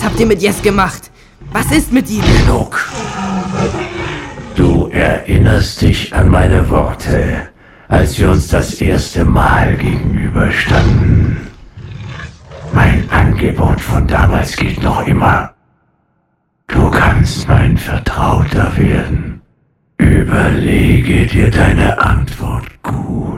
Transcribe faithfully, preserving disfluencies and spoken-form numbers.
Was habt ihr mit Jess gemacht? Was ist mit ihm? Genug. Du erinnerst dich an meine Worte, als wir uns das erste Mal gegenüberstanden. Mein Angebot von damals gilt noch immer. Du kannst mein Vertrauter werden. Überlege dir deine Antwort gut.